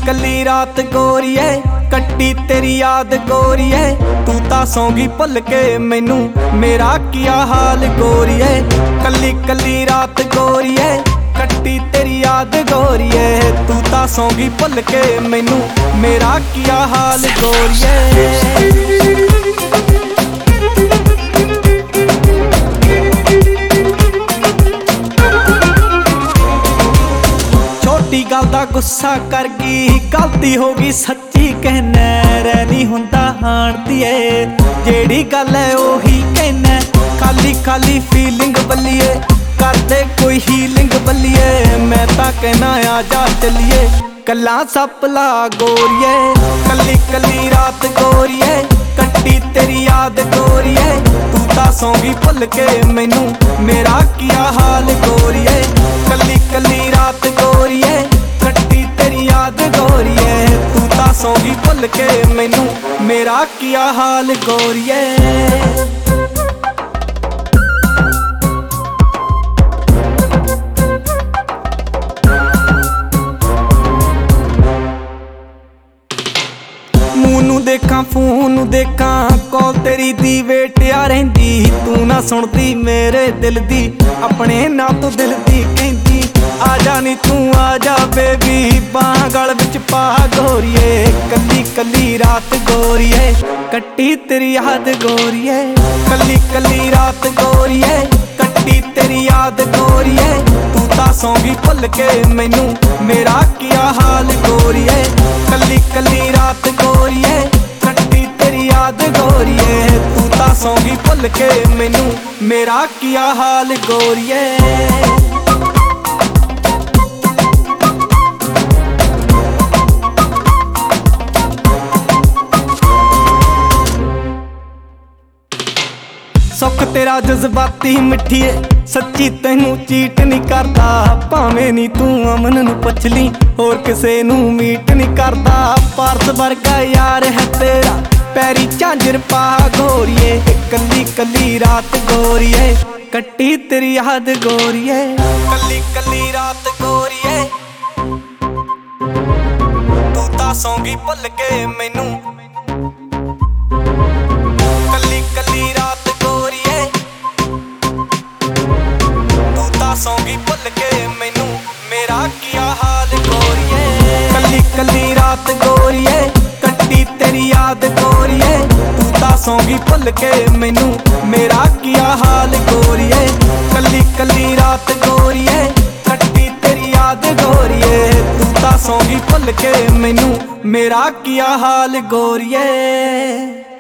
कली रात गोरीए कट्टी तेरी याद गोरीए तू ता सौंगी भुल के मैनू मेरा किया हाल गोरीए। कली कली रात गोरीए कट्टी तेरी याद गोरीए तू ता सौंगी भुल के मैनू मेरा किया हाल गोरीए। छोटी गल दा गुस्सा कर गई गलती हो गई सच्ची कहना रहनी हुंदा हाणतीए जेड़ी गल है ओही कहना खाली खाली फीलिंग बल्लिए कर दे कोई हीलिंग बल्लिए मैं तां कहना आ जा चलिए कल्ला सपला गोरीए। कली कली रात गोरीए कट्टी तेरी याद गोरीए तू ता सौंगी भुल के मैनू मेरा किया हाल गोरीए। कली कली रात गोरीए कट्टी तेरी याद गोरीए तू ता सौंगी भुल के मैनू मेरा किया हाल गोरीए। मूंह नू देखा फोन नू देखा कॉल तेरी दी वेटिया रहिंदी तू ना सुनदी मेरे दिल दी अपने ना तो दिल दी कहंदी आजा नी तू आजा बेबी बाह गल विच पा गोरीए। कली कली रात गोरीए कट्टी तेरी याद गोरीए कली कली रात गोरीए कट्टी तेरी याद गोरीए तू ता सौंगी भुल के मैनू मेरा किया हाल गोरीए। कली कली रात गोरीए कट्टी तेरी याद गोरीए तू ता सौंगी भुल के मैनू मेरा किया हाल गोरीए। सुख तेरा जज्बाती मिठीए सच्ची तैनू चीट नहीं करता भावें नी तू अमन नू पुछ ली होर किसे नू मीट नहीं करता पारस वर्गा यार है तेरा पैरी झांजर पा गोरीए। कली कली रात गोरीए कट्टी तेरी याद गोरीए कली कली रात गोरीए तू ता सौंगी भुल के मैनू कली कली रात सौंगी भुल के मैनू मेरा किया हाल गोरीए। कली कली रात गोरीए कट्टी तेरी याद गोरीए तू ता सौंगी भुल के मैनू मेरा किया हाल गोरीए। कली कली रात गोरीए कट्टी तेरी याद गोरीए तू ता सौंगी भुल के मैनू मेरा किया हाल गोरीए।